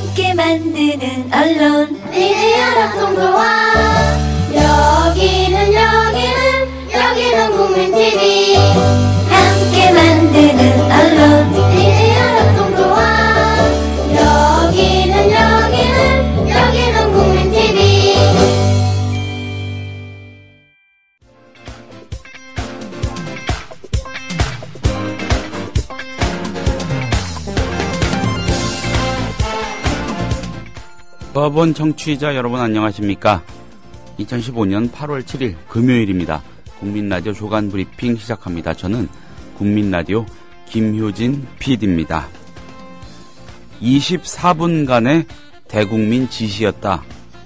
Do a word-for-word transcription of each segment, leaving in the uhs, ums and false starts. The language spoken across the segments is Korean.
함께 만드는 언론 미디어 협동조합. 여기는 여기는 여기는 국민티비. 함께 만드는 언론 미디어 협동조합. 여기는 여기는 여기는 국민티비. 법원 청취자 여러분 안녕하십니까? 이천십오년 팔월 칠일 금요일입니다. 국민라디오 조간 브리핑 시작합니다. 저는 국민라디오 김효진 피디입니다. 이십사분간의 대국민 지시였다.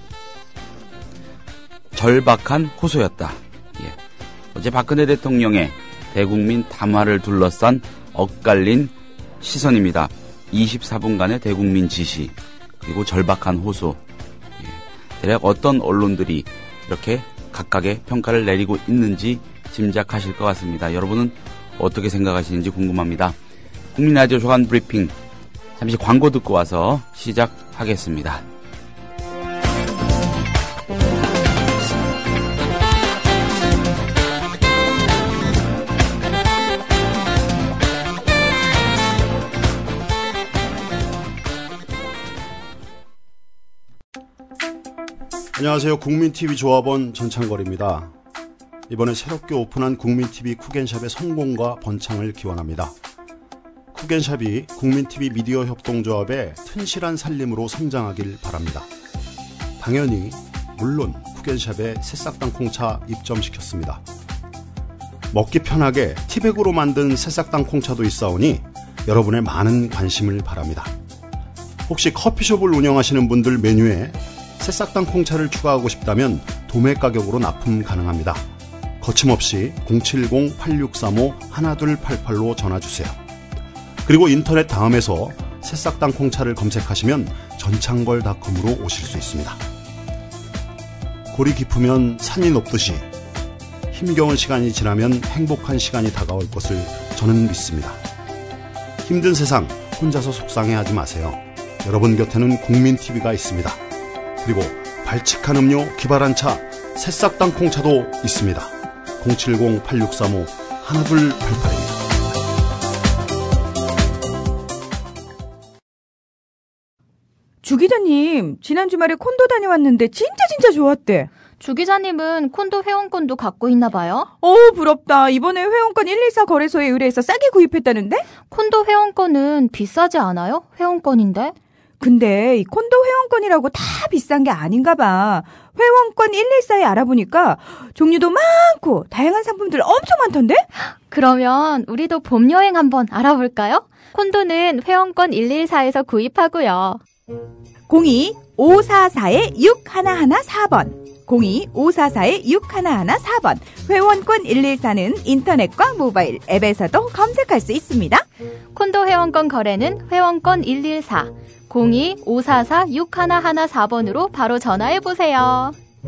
절박한 호소였다. 예. 어제 박근혜 대통령의 대국민 담화를 둘러싼 엇갈린 시선입니다. 이십사분간의 대국민 지시 그리고 절박한 호소. 예. 대략 어떤 언론들이 이렇게 각각의 평가를 내리고 있는지 짐작하실 것 같습니다. 여러분은 어떻게 생각하시는지 궁금합니다. 국민라디오 조간 브리핑 잠시 광고 듣고 와서 시작하겠습니다. 안녕하세요. 국민티비 조합원 전창걸입니다. 이번에 새롭게 오픈한 국민티비 쿡앤샵의 성공과 번창을 기원합니다. 쿡앤샵이 국민티비 미디어 협동조합의 튼실한 살림으로 성장하길 바랍니다. 당연히 물론 쿡앤샵에 새싹 땅콩차 입점시켰습니다. 먹기 편하게 티백으로 만든 새싹 땅콩차도 있사오니 여러분의 많은 관심을 바랍니다. 혹시 커피숍을 운영하시는 분들 메뉴에 새싹 땅콩차를 추가하고 싶다면 도매 가격으로 납품 가능합니다. 거침없이 공칠공 팔육삼오 일이팔팔로 전화주세요. 그리고 인터넷 다음에서 새싹 땅콩차를 검색하시면 전창걸 닷컴으로 오실 수 있습니다. 골이 깊으면 산이 높듯이 힘겨운 시간이 지나면 행복한 시간이 다가올 것을 저는 믿습니다. 힘든 세상 혼자서 속상해하지 마세요. 여러분 곁에는 국민티비가 있습니다. 그리고 발칙한 음료 기발한 차 새싹 땅콩차도 있습니다. 공칠공 팔육삼오 일이팔팔입니다. 주 기자님, 지난 주말에 콘도 다녀왔는데 진짜 진짜 좋았대. 주 기자님은 콘도 회원권도 갖고 있나 봐요? 어, 부럽다. 이번에 회원권 일일사 거래소에 의뢰해서 싸게 구입했다는데? 콘도 회원권은 비싸지 않아요? 회원권인데? 근데 이 콘도 회원권이라고 다 비싼 게 아닌가 봐. 회원권 일일사에 알아보니까 종류도 많고 다양한 상품들 엄청 많던데? 그러면 우리도 봄 여행 한번 알아볼까요? 콘도는 회원권 일일사에서 구입하고요. 공이 오사사 육일일사번 공이 오사사 육일일사번 회원권 일일사는 인터넷과 모바일 앱에서도 검색할 수 있습니다. 콘도 회원권 거래는 회원권 일일사 공이 오사사 육일일사번으로 바로 전화해보세요.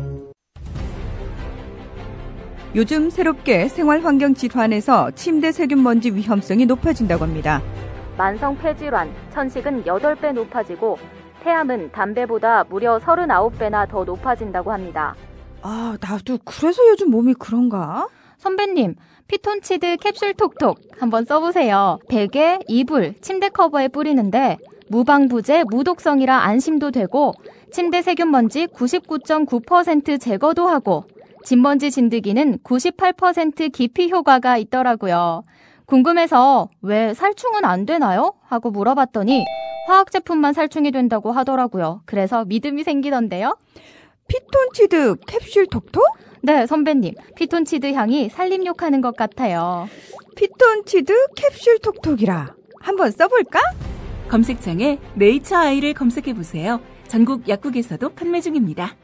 요즘 새롭게 생활환경 질환에서 침대 세균 먼지 위험성이 높아진다고 합니다. 만성 폐질환, 천식은 여덟 배 높아지고 폐암은 담배보다 무려 서른아홉 배나 더 높아진다고 합니다. 아, 나도 그래서 요즘 몸이 그런가? 선배님, 피톤치드 캡슐 톡톡 한번 써보세요. 베개, 이불, 침대 커버에 뿌리는데 무방부제, 무독성이라 안심도 되고 침대 세균먼지 구십구 점 구 퍼센트 제거도 하고 진먼지 진드기는 구십팔 퍼센트 기피 효과가 있더라고요. 궁금해서 왜 살충은 안 되나요? 하고 물어봤더니 화학 제품만 살충이 된다고 하더라고요. 그래서 믿음이 생기던데요. 피톤치드 캡슐 톡톡? 네, 선배님. 피톤치드 향이 살림욕하는 것 같아요. 피톤치드 캡슐 톡톡이라. 한번 써볼까? 검색창에 네이처 아이를 검색해보세요. 전국 약국에서도 판매 중입니다.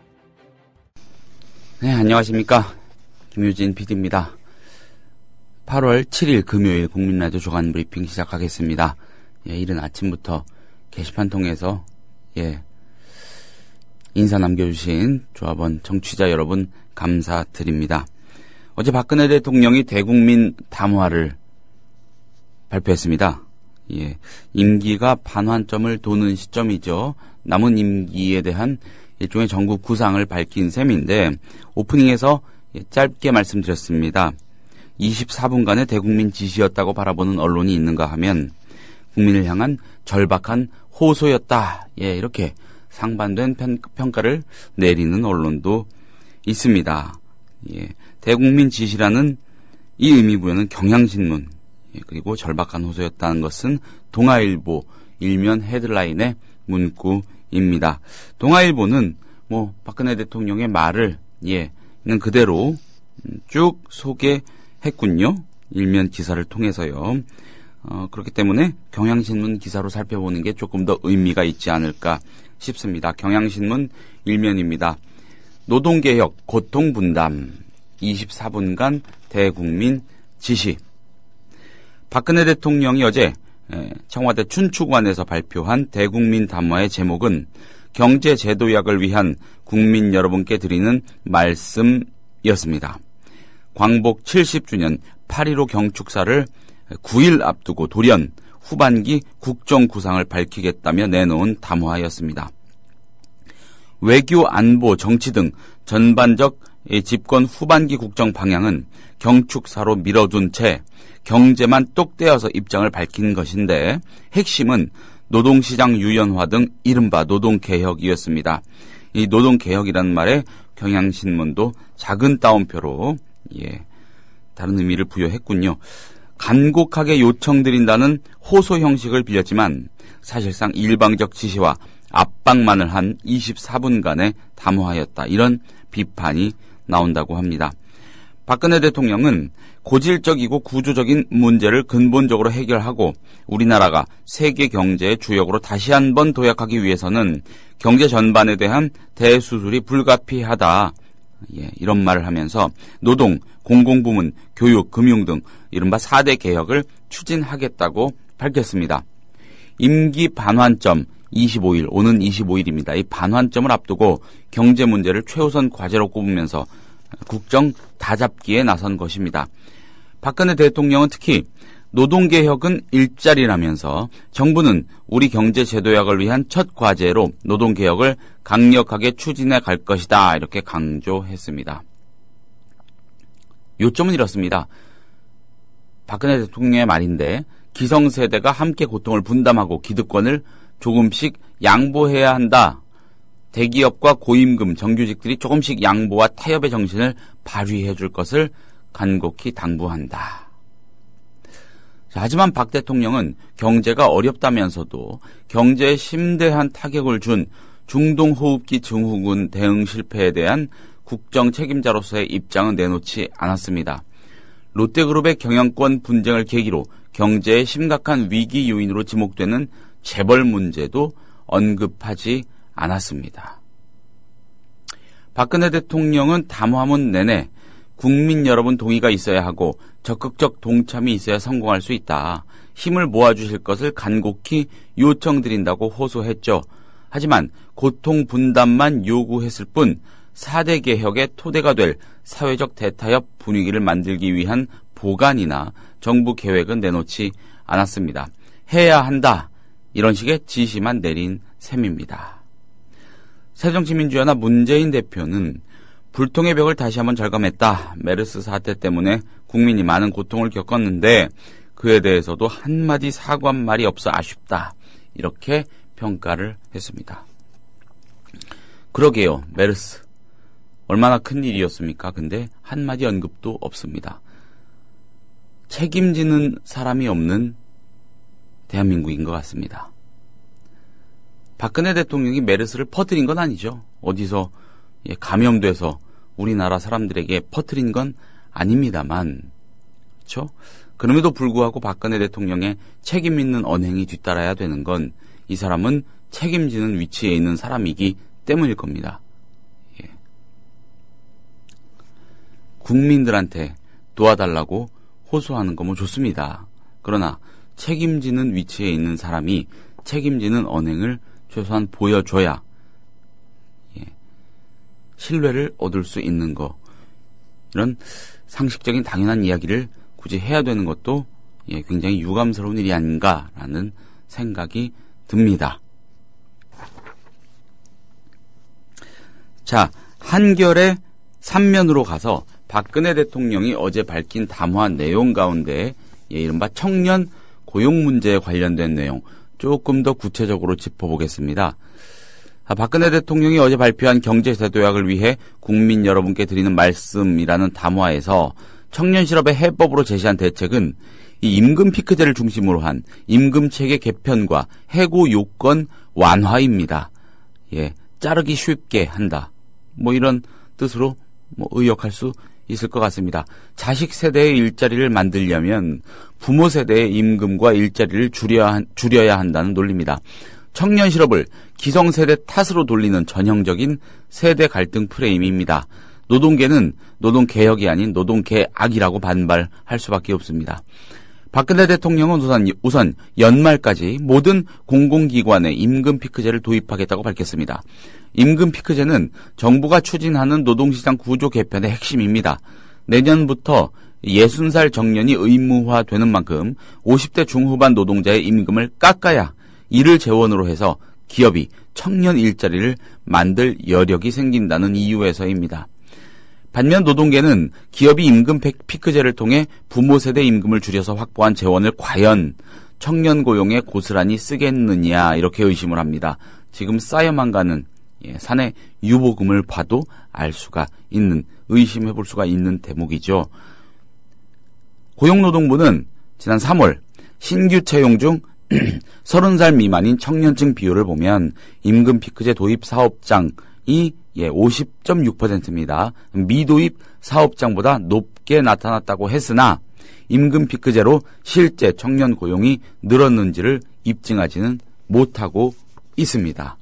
네, 안녕하십니까. 김효진 피디입니다. 팔월 칠일 금요일 국민라디오 조간 브리핑 시작하겠습니다. 예, 이른 아침부터 게시판 통해서 예 인사 남겨주신 조합원 청취자 여러분 감사드립니다. 어제 박근혜 대통령이 대국민 담화를 발표했습니다. 예, 임기가 반환점을 도는 시점이죠. 남은 임기에 대한 일종의 전국 구상을 밝힌 셈인데 오프닝에서 짧게 말씀드렸습니다. 이십사 분간의 대국민 지시였다고 바라보는 언론이 있는가 하면 국민을 향한 절박한 호소였다. 예, 이렇게 상반된 편, 평가를 내리는 언론도 있습니다. 예, 대국민 지시라는 이 의미 부여는 경향신문, 예, 그리고 절박한 호소였다는 것은 동아일보 일면 헤드라인의 문구입니다. 동아일보는 뭐 박근혜 대통령의 말을 예, 있는 그대로 쭉 소개했군요. 일면 기사를 통해서요. 어, 그렇기 때문에 경향신문 기사로 살펴보는 게 조금 더 의미가 있지 않을까 싶습니다. 경향신문 일면입니다. 노동개혁, 고통분담, 이십사 분간 대국민 지시. 박근혜 대통령이 어제 청와대 춘추관에서 발표한 대국민 담화의 제목은 경제제도약을 위한 국민 여러분께 드리는 말씀이었습니다. 광복 칠십 주년 팔 일오 경축사를 구 일 앞두고 돌연 후반기 국정구상을 밝히겠다며 내놓은 담화였습니다. 외교, 안보, 정치 등 전반적 집권 후반기 국정 방향은 경축사로 밀어둔 채 경제만 똑 떼어서 입장을 밝힌 것인데 핵심은 노동시장 유연화 등 이른바 노동개혁이었습니다. 이 노동개혁이라는 말에 경향신문도 작은 따옴표로 예, 다른 의미를 부여했군요. 간곡하게 요청드린다는 호소 형식을 빌렸지만 사실상 일방적 지시와 압박만을 한 이십사 분간의 담화였다. 이런 비판이 나온다고 합니다. 박근혜 대통령은 고질적이고 구조적인 문제를 근본적으로 해결하고 우리나라가 세계 경제의 주역으로 다시 한번 도약하기 위해서는 경제 전반에 대한 대수술이 불가피하다. 예, 이런 말을 하면서 노동, 공공부문, 교육, 금융 등 이른바 사 대 개혁을 추진하겠다고 밝혔습니다. 임기 반환점 이십오 일, 오는 이십오 일입니다. 이 반환점을 앞두고 경제 문제를 최우선 과제로 꼽으면서 국정 다잡기에 나선 것입니다. 박근혜 대통령은 특히 노동개혁은 일자리라면서 정부는 우리 경제제도약을 위한 첫 과제로 노동개혁을 강력하게 추진해 갈 것이다. 이렇게 강조했습니다. 요점은 이렇습니다. 박근혜 대통령의 말인데 기성세대가 함께 고통을 분담하고 기득권을 조금씩 양보해야 한다. 대기업과 고임금 정규직들이 조금씩 양보와 타협의 정신을 발휘해 줄 것을 간곡히 당부한다. 자, 하지만 박 대통령은 경제가 어렵다면서도 경제에 심대한 타격을 준 중동호흡기 증후군 대응 실패에 대한 국정 책임자로서의 입장은 내놓지 않았습니다. 롯데그룹의 경영권 분쟁을 계기로 경제의 심각한 위기 요인으로 지목되는 재벌 문제도 언급하지 않았습니다. 박근혜 대통령은 담화문 내내 국민 여러분 동의가 있어야 하고 적극적 동참이 있어야 성공할 수 있다. 힘을 모아주실 것을 간곡히 요청드린다고 호소했죠. 하지만 고통 분담만 요구했을 뿐 사 대 개혁의 토대가 될 사회적 대타협 분위기를 만들기 위한 보관이나 정부 계획은 내놓지 않았습니다. 해야 한다. 이런 식의 지시만 내린 셈입니다. 새정치민주연합 문재인 대표는 불통의 벽을 다시 한번 절감했다. 메르스 사태 때문에 국민이 많은 고통을 겪었는데 그에 대해서도 한마디 사과 말이 없어 아쉽다. 이렇게 평가를 했습니다. 그러게요. 메르스. 얼마나 큰 일이었습니까? 근데 한마디 언급도 없습니다. 책임지는 사람이 없는 대한민국인 것 같습니다. 박근혜 대통령이 메르스를 퍼뜨린 건 아니죠. 어디서 감염돼서 우리나라 사람들에게 퍼뜨린 건 아닙니다만, 그렇죠? 그럼에도 불구하고 박근혜 대통령의 책임 있는 언행이 뒤따라야 되는 건 이 사람은 책임지는 위치에 있는 사람이기 때문일 겁니다. 예. 국민들한테 도와달라고 호소하는 거 뭐 좋습니다. 그러나 책임지는 위치에 있는 사람이 책임지는 언행을 최소한 보여줘야 예, 신뢰를 얻을 수 있는 거. 이런 상식적인 당연한 이야기를 굳이 해야 되는 것도 예, 굉장히 유감스러운 일이 아닌가라는 생각이 듭니다. 자, 한결의 삼면으로 가서 박근혜 대통령이 어제 밝힌 담화 내용 가운데 예, 이른바 청년 고용 문제에 관련된 내용 조금 더 구체적으로 짚어보겠습니다. 아, 박근혜 대통령이 어제 발표한 경제제도약을 위해 국민 여러분께 드리는 말씀이라는 담화에서 청년 실업의 해법으로 제시한 대책은 이 임금 피크제를 중심으로 한 임금 체계 개편과 해고 요건 완화입니다. 예, 자르기 쉽게 한다. 뭐 이런 뜻으로 뭐 의역할 수 있을 것 같습니다. 자식 세대의 일자리를 만들려면 부모 세대의 임금과 일자리를 줄여야, 줄여야 한다는 논리입니다. 청년 실업을 기성세대 탓으로 돌리는 전형적인 세대 갈등 프레임입니다. 노동계는 노동개혁이 아닌 노동개악이라고 반발할 수밖에 없습니다. 박근혜 대통령은 우선, 우선 연말까지 모든 공공기관에 임금 피크제를 도입하겠다고 밝혔습니다. 임금 피크제는 정부가 추진하는 노동시장 구조 개편의 핵심입니다. 내년부터 예순 살 정년이 의무화되는 만큼 오십 대 중후반 노동자의 임금을 깎아야 이를 재원으로 해서 기업이 청년 일자리를 만들 여력이 생긴다는 이유에서입니다. 반면 노동계는 기업이 임금 피크제를 통해 부모 세대 임금을 줄여서 확보한 재원을 과연 청년 고용에 고스란히 쓰겠느냐 이렇게 의심을 합니다. 지금 쌓여만 가는 예, 사내 유보금을 봐도 알 수가 있는, 의심해 볼 수가 있는 대목이죠. 고용노동부는 지난 삼월 신규 채용 중 서른 살 미만인 청년층 비율을 보면 임금 피크제 도입 사업장이 예, 오십 점 육 퍼센트입니다. 미도입 사업장보다 높게 나타났다고 했으나 임금 피크제로 실제 청년 고용이 늘었는지를 입증하지는 못하고 있습니다.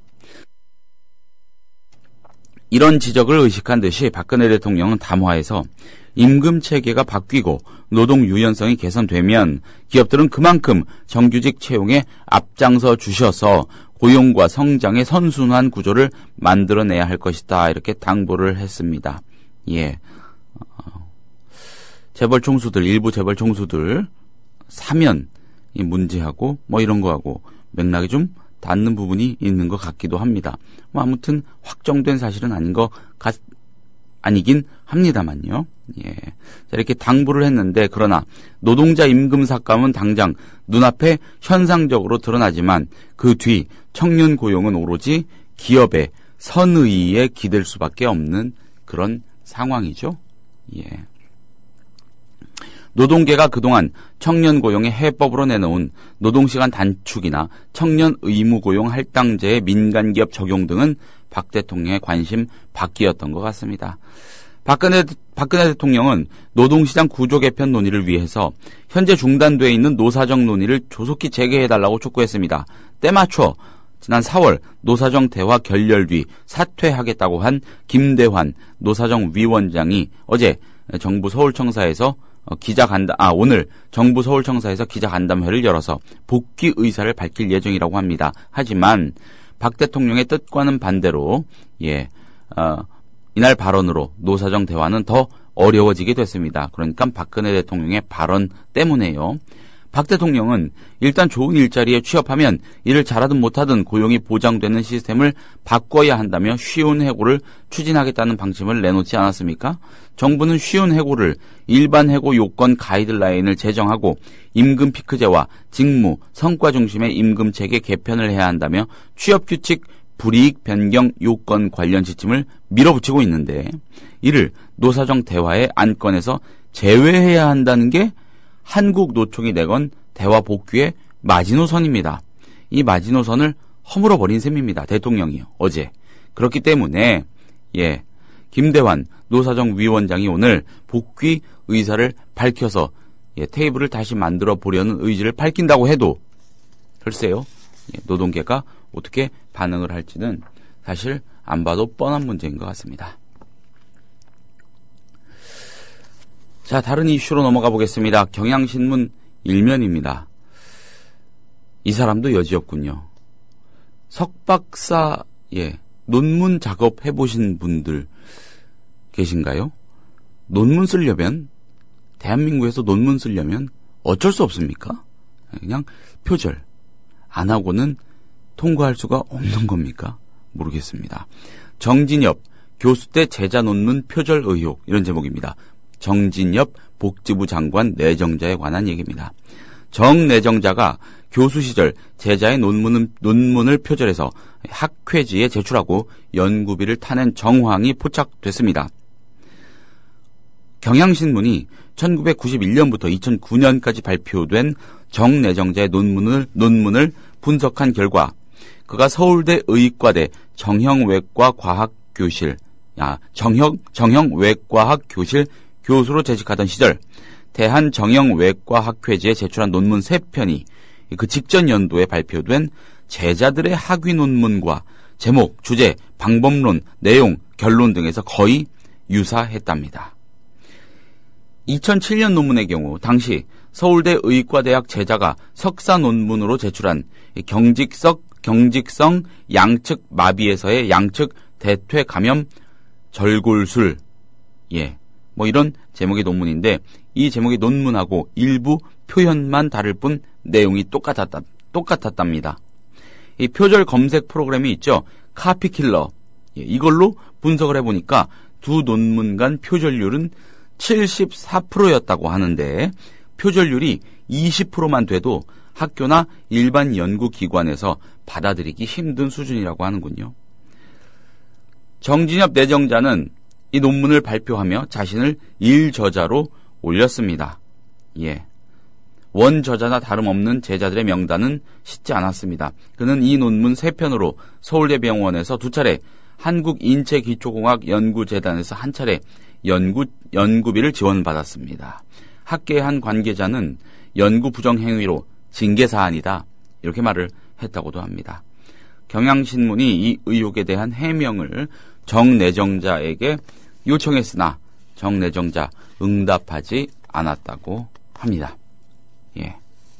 이런 지적을 의식한 듯이 박근혜 대통령은 담화에서 임금 체계가 바뀌고 노동 유연성이 개선되면 기업들은 그만큼 정규직 채용에 앞장서 주셔서 고용과 성장의 선순환 구조를 만들어내야 할 것이다. 이렇게 당부를 했습니다. 예. 어, 재벌 총수들, 일부 재벌 총수들 사면이 문제하고 뭐 이런 거하고 맥락이 좀 닿는 부분이 있는 것 같기도 합니다. 뭐 아무튼 확정된 사실은 아닌 것 같, 아니긴 합니다만요. 예. 자, 이렇게 당부를 했는데 그러나 노동자 임금 삭감은 당장 눈앞에 현상적으로 드러나지만 그 뒤 청년 고용은 오로지 기업의 선의에 기댈 수밖에 없는 그런 상황이죠. 예. 노동계가 그동안 청년 고용의 해법으로 내놓은 노동시간 단축이나 청년 의무고용 할당제의 민간기업 적용 등은 박 대통령의 관심 밖이었던 것 같습니다. 박근혜, 박근혜 대통령은 노동시장 구조 개편 논의를 위해서 현재 중단되어 있는 노사정 논의를 조속히 재개해달라고 촉구했습니다. 때맞춰 지난 사월 노사정 대화 결렬 뒤 사퇴하겠다고 한 김대환 노사정 위원장이 어제 정부 서울청사에서 기자간담, 아, 오늘 정부 서울청사에서 기자간담회를 열어서 복귀 의사를 밝힐 예정이라고 합니다. 하지만 박 대통령의 뜻과는 반대로, 예, 어, 이날 발언으로 노사정 대화는 더 어려워지게 됐습니다. 그러니까 박근혜 대통령의 발언 때문에요. 박 대통령은 일단 좋은 일자리에 취업하면 일을 잘하든 못하든 고용이 보장되는 시스템을 바꿔야 한다며 쉬운 해고를 추진하겠다는 방침을 내놓지 않았습니까? 정부는 쉬운 해고를 일반 해고 요건 가이드라인을 제정하고 임금 피크제와 직무, 성과 중심의 임금 체계 개편을 해야 한다며 취업규칙 불이익 변경 요건 관련 지침을 밀어붙이고 있는데 이를 노사정 대화의 안건에서 제외해야 한다는 게 한국 노총이 내건 대화 복귀의 마지노선입니다. 이 마지노선을 허물어버린 셈입니다. 대통령이요. 어제. 그렇기 때문에 예, 김대환 노사정 위원장이 오늘 복귀 의사를 밝혀서 예, 테이블을 다시 만들어 보려는 의지를 밝힌다고 해도 글쎄요. 예, 노동계가 어떻게 반응을 할지는 사실 안 봐도 뻔한 문제인 것 같습니다. 자, 다른 이슈로 넘어가 보겠습니다. 경향신문 일면입니다. 이 사람도 여지없군요. 석박사, 예, 논문 작업 해보신 분들 계신가요? 논문 쓰려면, 대한민국에서 논문 쓰려면 어쩔 수 없습니까? 그냥 표절 안 하고는 통과할 수가 없는 겁니까? 모르겠습니다. 정진엽 교수 때 제자 논문 표절 의혹, 이런 제목입니다. 정진엽 복지부 장관 내정자에 관한 얘기입니다. 정 내정자가 교수 시절 제자의 논문을, 논문을 표절해서 학회지에 제출하고 연구비를 타낸 정황이 포착됐습니다. 경향신문이 천구백구십일 년부터 이천구 년까지 발표된 정 내정자의 논문을, 논문을 분석한 결과 그가 서울대 의과대 정형외과 과학교실, 야, 정형, 정형외과학 교실 교수로 재직하던 시절 대한 정형외과학회지에 제출한 논문 세 편이 그 직전 연도에 발표된 제자들의 학위 논문과 제목, 주제, 방법론, 내용, 결론 등에서 거의 유사했답니다. 이천칠 년 논문의 경우 당시 서울대 의과대학 제자가 석사 논문으로 제출한 경직성, 경직성 양측 마비에서의 양측 대퇴 감염 절골술, 예, 뭐 이런 제목의 논문인데 이 제목의 논문하고 일부 표현만 다를 뿐 내용이 똑같았다, 똑같았답니다. 이 표절 검색 프로그램이 있죠. 카피킬러. 예, 이걸로 분석을 해보니까 두 논문 간 표절률은 칠십사 퍼센트였다고 하는데 표절률이 이십 퍼센트만 돼도 학교나 일반 연구기관에서 받아들이기 힘든 수준이라고 하는군요. 정진엽 내정자는 이 논문을 발표하며 자신을 일저자로 올렸습니다. 예. 원저자나 다름없는 제자들의 명단은 싣지 않았습니다. 그는 이 논문 세 편으로 서울대병원에서 두 차례, 한국인체기초공학연구재단에서 한 차례 연구, 연구비를 지원받았습니다. 학계의 한 관계자는 연구 부정 행위로 징계사안이다, 이렇게 말을 했다고도 합니다. 경향신문이 이 의혹에 대한 해명을 정 내정자에게 요청했으나 정 내정자 응답하지 않았다고 합니다. 예.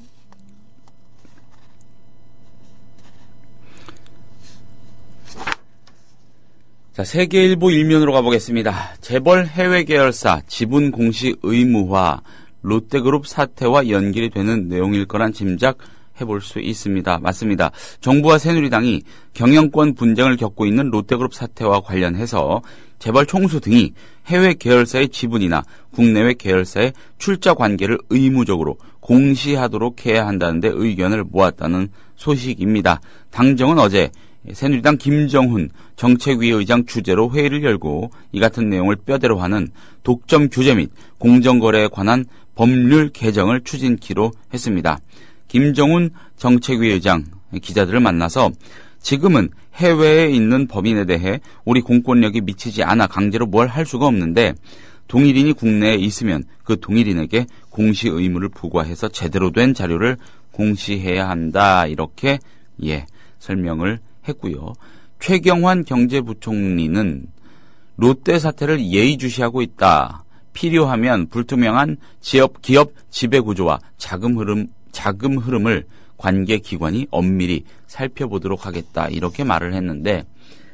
자, 세계일보 일면으로 가보겠습니다. 재벌 해외 계열사 지분 공시 의무화, 롯데그룹 사태와 연결이 되는 내용일 거란 짐작 해볼 수 있습니다. 맞습니다. 정부와 새누리당이 경영권 분쟁을 겪고 있는 롯데그룹 사태와 관련해서 재벌 총수 등이 해외 계열사의 지분이나 국내외 계열사의 출자 관계를 의무적으로 공시하도록 해야 한다는 데 의견을 모았다는 소식입니다. 당정은 어제 새누리당 김정훈 정책위 의장 주재로 회의를 열고 이 같은 내용을 뼈대로 하는 독점 규제 및 공정거래에 관한 법률 개정을 추진키로 했습니다. 김정훈 정책위 의장 기자들을 만나서 지금은 해외에 있는 법인에 대해 우리 공권력이 미치지 않아 강제로 뭘 할 수가 없는데 동일인이 국내에 있으면 그 동일인에게 공시 의무를 부과해서 제대로 된 자료를 공시해야 한다, 이렇게 예 설명을 했고요. 최경환 경제부총리는 롯데 사태를 예의주시하고 있다. 필요하면 불투명한 기업, 기업 지배구조와 자금 흐름, 자금 흐름을 관계기관이 엄밀히 살펴보도록 하겠다, 이렇게 말을 했는데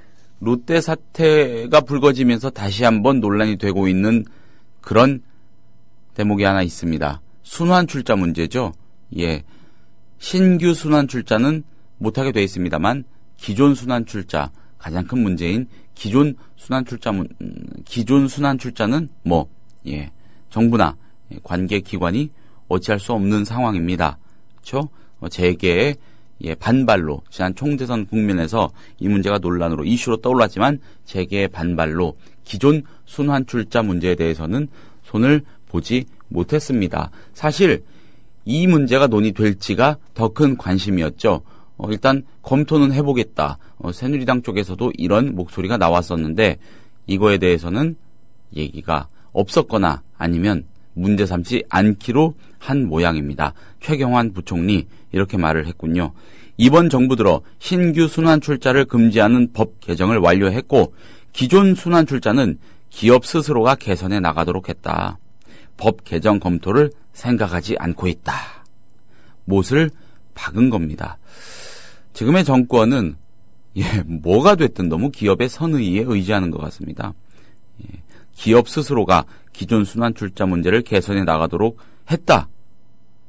롯데 사태가 불거지면서 다시 한번 논란이 되고 있는 그런 대목이 하나 있습니다. 순환 출자 문제죠. 예, 신규 순환 출자는 못하게 되어 있습니다만 기존 순환 출자, 가장 큰 문제인 기존 순환 출자, 기존 순환 출자는 뭐, 예, 정부나 관계기관이 어찌할 수 없는 상황입니다. 그렇죠? 재계의 예, 반발로 지난 총대선 국면에서 이 문제가 논란으로 이슈로 떠올랐지만 재계의 반발로 기존 순환 출자 문제에 대해서는 손을 보지 못했습니다. 사실 이 문제가 논의될지가 더 큰 관심이었죠. 어, 일단 검토는 해보겠다. 어, 새누리당 쪽에서도 이런 목소리가 나왔었는데 이거에 대해서는 얘기가 없었거나 아니면 문제 삼지 않기로 한 모양입니다. 최경환 부총리 이렇게 말을 했군요. 이번 정부 들어 신규 순환 출자를 금지하는 법 개정을 완료했고 기존 순환 출자는 기업 스스로가 개선해 나가도록 했다. 법 개정 검토를 생각하지 않고 있다. 못을 박은 겁니다. 지금의 정권은 예, 뭐가 됐든 너무 기업의 선의에 의지하는 것 같습니다. 예, 기업 스스로가 기존 순환 출자 문제를 개선해 나가도록 했다.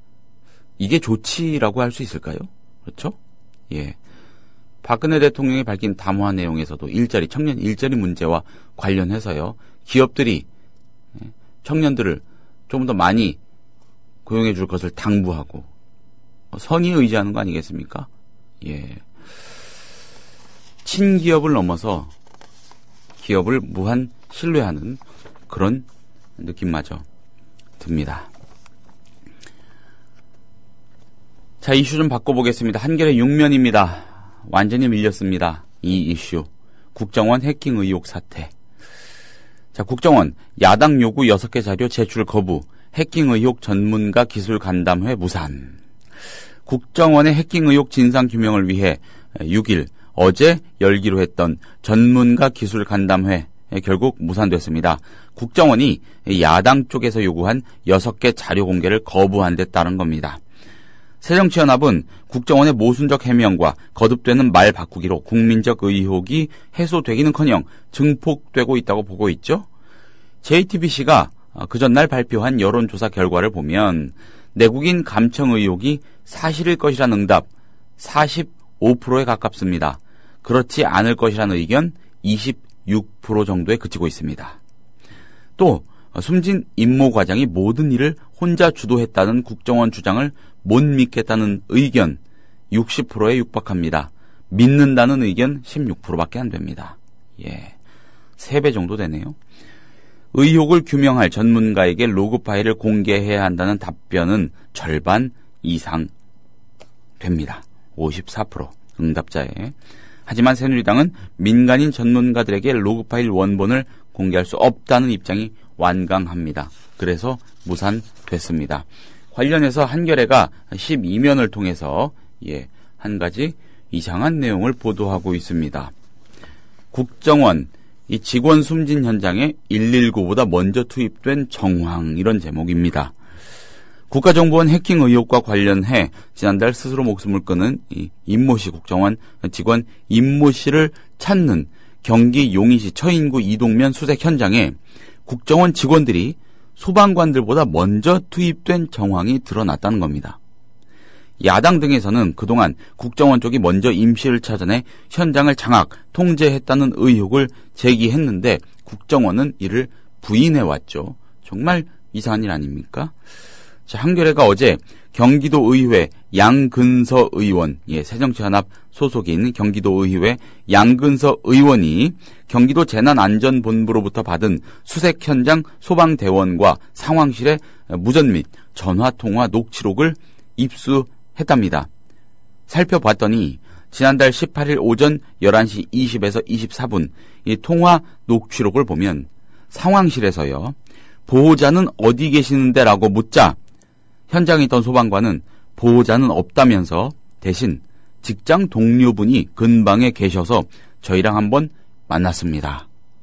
이게 조치라고 할 수 있을까요? 그렇죠? 예. 박근혜 대통령이 밝힌 담화 내용에서도 일자리, 청년 일자리 문제와 관련해서요, 기업들이 청년들을 좀 더 많이 고용해 줄 것을 당부하고 선의에 의지하는 거 아니겠습니까? 예. 친기업을 넘어서 기업을 무한 신뢰하는 그런 느낌마저 듭니다. 자, 이슈 좀 바꿔보겠습니다. 한겨레 육 면입니다. 완전히 밀렸습니다. 이 이슈. 국정원 해킹 의혹 사태. 자, 국정원 야당 요구 여섯 개 자료 제출 거부. 해킹 의혹 전문가 기술 간담회 무산. 국정원의 해킹 의혹 진상규명을 위해 육 일 어제 열기로 했던 전문가 기술 간담회 결국 무산됐습니다. 국정원이 야당 쪽에서 요구한 여섯 개 자료 공개를 거부한 데 따른 겁니다. 새정치연합은 국정원의 모순적 해명과 거듭되는 말 바꾸기로 국민적 의혹이 해소되기는커녕 증폭되고 있다고 보고 있죠. 제이티비씨가 그 전날 발표한 여론조사 결과를 보면 내국인 감청 의혹이 사실일 것이라는 응답 사십오 퍼센트에 가깝습니다. 그렇지 않을 것이라는 의견 이십육 퍼센트 정도에 그치고 있습니다. 또 숨진 임모 과장이 모든 일을 혼자 주도했다는 국정원 주장을 못 믿겠다는 의견 육십 퍼센트에 육박합니다. 믿는다는 의견 십육 퍼센트밖에 안 됩니다. 예, 세 배 정도 되네요. 의혹을 규명할 전문가에게 로그 파일을 공개해야 한다는 답변은 절반 이상 됩니다. 오십사 퍼센트 응답자에. 하지만 새누리당은 민간인 전문가들에게 로그 파일 원본을 공개할 수 없다는 입장이 완강합니다. 그래서 무산됐습니다. 관련해서 한겨레가 십이 면을 통해서 예, 한 가지 이상한 내용을 보도하고 있습니다. 국정원 이 직원 숨진 현장에 일일구보다 먼저 투입된 정황, 이런 제목입니다. 국가정보원 해킹 의혹과 관련해 지난달 스스로 목숨을 끊은 이 임모 씨 국정원 직원 임모 씨를 찾는 경기 용인시 처인구 이동면 수색 현장에 국정원 직원들이 소방관들보다 먼저 투입된 정황이 드러났다는 겁니다. 야당 등에서는 그동안 국정원 쪽이 먼저 임 씨를 찾아내 현장을 장악, 통제했다는 의혹을 제기했는데 국정원은 이를 부인해왔죠. 정말 이상한 일 아닙니까? 자, 한겨레가 어제 경기도의회 양근서 의원, 예, 새정치연합 소속인 경기도의회 양근서 의원이 경기도 재난안전본부로부터 받은 수색 현장 소방대원과 상황실의 무전 및 전화통화 녹취록을 입수했답니다. 살펴봤더니 지난달 십팔 일 오전 열한 시 이십에서 이십사 분 이 통화 녹취록을 보면 상황실에서요, 보호자는 어디 계시는데 라고 묻자 현장에 있던 소방관은 보호자는 없다면서 대신 직장 동료분이 근방에 계셔서 저희랑 한번 만났습니다.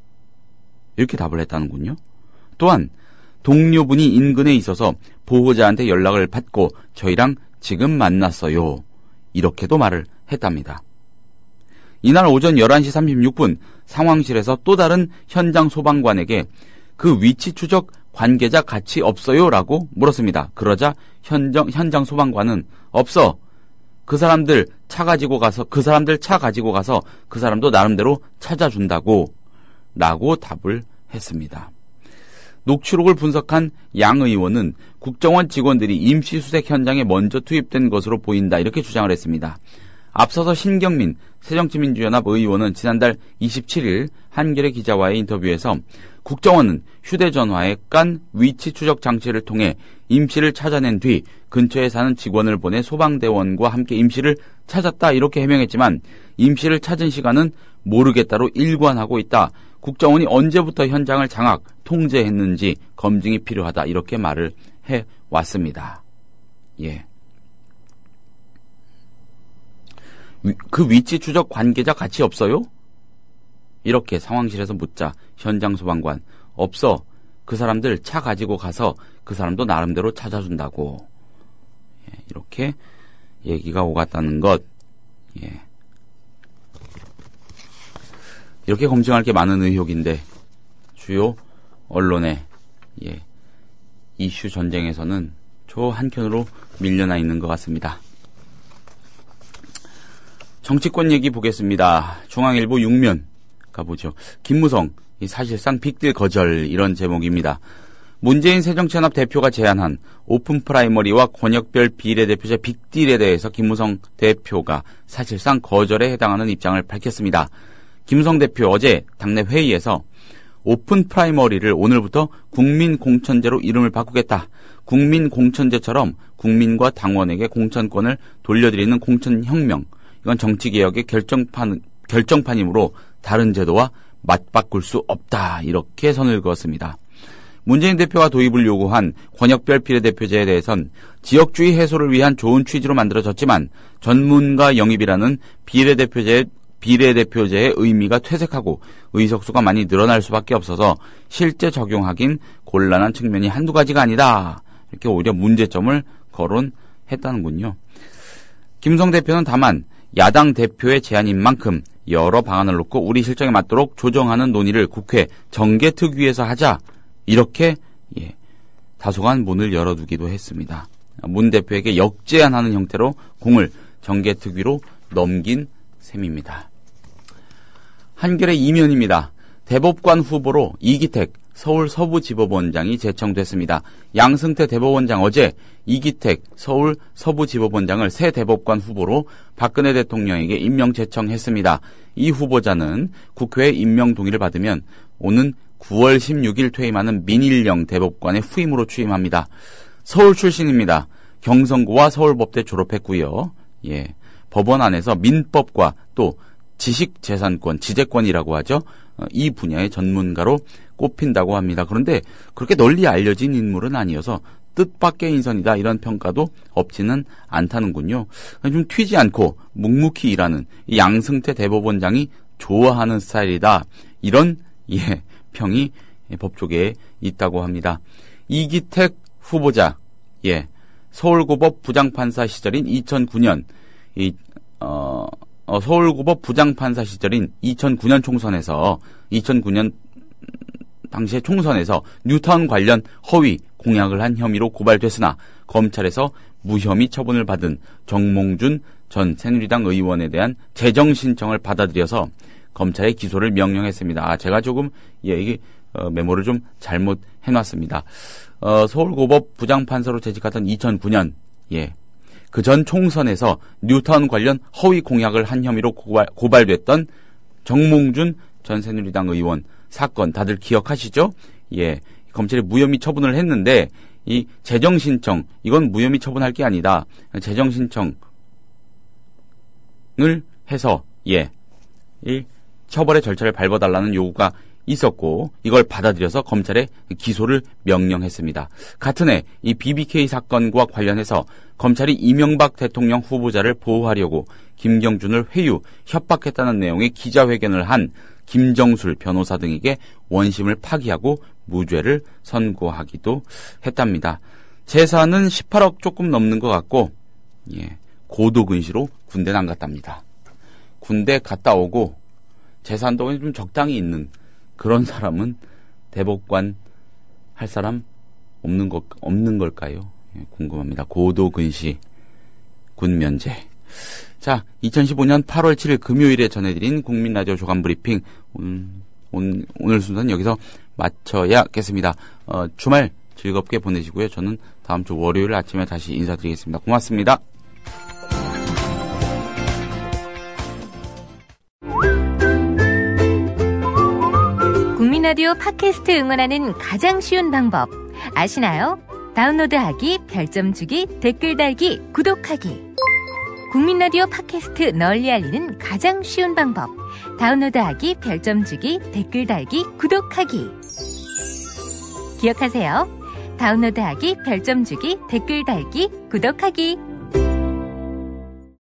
이렇게 답을 했다는군요. 또한 동료분이 인근에 있어서 보호자한테 연락을 받고 저희랑 지금 만났어요. 이렇게도 말을 했답니다. 이날 오전 열한 시 삼십육 분 상황실에서 또 다른 현장 소방관에게 그 위치 추적 관계자 같이 없어요? 라고 물었습니다. 그러자 현장, 현장 소방관은 없어. 그 사람들 차 가지고 가서, 그 사람들 차 가지고 가서 그 사람도 나름대로 찾아준다고 라고 답을 했습니다. 녹취록을 분석한 양 의원은 국정원 직원들이 임시 수색 현장에 먼저 투입된 것으로 보인다, 이렇게 주장을 했습니다. 앞서서 신경민 새정치민주연합 의원은 지난달 이십칠 일 한겨레 기자와의 인터뷰에서 국정원은 휴대전화에 깐 위치 추적 장치를 통해 임 씨를 찾아낸 뒤 근처에 사는 직원을 보내 소방대원과 함께 임 씨를 찾았다, 이렇게 해명했지만 임 씨를 찾은 시간은 모르겠다로 일관하고 있다. 국정원이 언제부터 현장을 장악, 통제했는지 검증이 필요하다, 이렇게 말을 해왔습니다. 예. 그 위치 추적 관계자 같이 없어요? 이렇게 상황실에서 묻자 현장 소방관, 없어. 그 사람들 차 가지고 가서 그 사람도 나름대로 찾아준다고. 예, 이렇게 얘기가 오갔다는 것. 예. 이렇게 검증할 게 많은 의혹인데 주요 언론의 예, 이슈 전쟁에서는 저 한켠으로 밀려나 있는 것 같습니다. 정치권 얘기 보겠습니다. 중앙일보 육 면 가보죠. 김무성, 사실상 빅딜 거절, 이런 제목입니다. 문재인 새정치연합 대표가 제안한 오픈 프라이머리와 권역별 비례대표제 빅딜에 대해서 김무성 대표가 사실상 거절에 해당하는 입장을 밝혔습니다. 김무성 대표 어제 당내 회의에서 오픈 프라이머리를 오늘부터 국민공천제로 이름을 바꾸겠다. 국민공천제처럼 국민과 당원에게 공천권을 돌려드리는 공천혁명. 이건 정치개혁의 결정판, 결정판이므로 다른 제도와 맞바꿀 수 없다. 이렇게 선을 그었습니다. 문재인 대표가 도입을 요구한 권역별 비례대표제에 대해선 지역주의 해소를 위한 좋은 취지로 만들어졌지만 전문가 영입이라는 비례대표제, 비례대표제의 의미가 퇴색하고 의석수가 많이 늘어날 수밖에 없어서 실제 적용하긴 곤란한 측면이 한두 가지가 아니다. 이렇게 오히려 문제점을 거론했다는군요. 김무성 대표는 다만 야당 대표의 제안인 만큼 여러 방안을 놓고 우리 실정에 맞도록 조정하는 논의를 국회 정개특위에서 하자. 이렇게 예, 다소간 문을 열어두기도 했습니다. 문 대표에게 역제안하는 형태로 공을 정개특위로 넘긴 셈입니다. 한겨레 이면입니다. 대법관 후보로 이기택 서울 서부지법원장이 제청됐습니다. 양승태 대법원장 어제 이기택 서울 서부지법원장을 새 대법관 후보로 박근혜 대통령에게 임명 제청했습니다. 이 후보자는 국회의 임명 동의를 받으면 오는 구월 십육일 퇴임하는 민일령 대법관의 후임으로 취임합니다. 서울 출신입니다. 경성고와 서울법대 졸업했고요. 예, 법원 안에서 민법과 또 지식재산권, 지재권이라고 하죠. 이 분야의 전문가로 꼽힌다고 합니다. 그런데 그렇게 널리 알려진 인물은 아니어서 뜻밖의 인선이다 이런 평가도 없지는 않다는군요. 좀 튀지 않고 묵묵히 일하는 이 양승태 대법원장이 좋아하는 스타일이다. 이런 예 평이 법조계에 있다고 합니다. 이기택 후보자, 예 서울고법 부장판사 시절인 이천구 년 이 어. 어, 서울고법 부장판사 시절인 이천구 년 총선에서 이천구 년 당시의 총선에서 뉴타운 관련 허위 공약을 한 혐의로 고발됐으나 검찰에서 무혐의 처분을 받은 정몽준 전 새누리당 의원에 대한 재정 신청을 받아들여서 검찰에 기소를 명령했습니다. 아, 제가 조금 예, 이게 어, 메모를 좀 잘못 해놨습니다. 어, 서울고법 부장판사로 재직하던 이천구 년 예. 그 전 총선에서 뉴타운 관련 허위 공약을 한 혐의로 고발, 고발됐던 정몽준 전 새누리당 의원 사건 다들 기억하시죠? 예, 검찰이 무혐의 처분을 했는데 이 재정 신청 이건 무혐의 처분할 게 아니다. 재정 신청을 해서 예, 이 처벌의 절차를 밟아달라는 요구가 있었고 이걸 받아들여서 검찰에 기소를 명령했습니다. 같은 해 이 비비케이 사건과 관련해서 검찰이 이명박 대통령 후보자를 보호하려고 김경준을 회유, 협박했다는 내용의 기자회견을 한 김정술 변호사 등에게 원심을 파기하고 무죄를 선고하기도 했답니다. 재산은 십팔억 조금 넘는 것 같고 예, 고도근시로 군대는 안 갔답니다. 군대 갔다 오고 재산도 좀 적당히 있는 그런 사람은 대법관 할 사람 없는 것, 없는 걸까요? 예, 궁금합니다. 고도근시, 군면제. 자, 이천십오 년 팔월 칠일 금요일에 전해드린 국민라디오 조간브리핑. 오늘, 오늘, 오늘 순서는 여기서 마쳐야겠습니다. 어, 주말 즐겁게 보내시고요. 저는 다음 주 월요일 아침에 다시 인사드리겠습니다. 고맙습니다. 국민라디오 팟캐스트 응원하는 가장 쉬운 방법 아시나요? 다운로드하기, 별점 주기, 댓글 달기, 구독하기. 국민라디오 팟캐스트 널리 알리는 가장 쉬운 방법 다운로드하기, 별점 주기, 댓글 달기, 구독하기. 기억하세요. 다운로드하기, 별점 주기, 댓글 달기, 구독하기.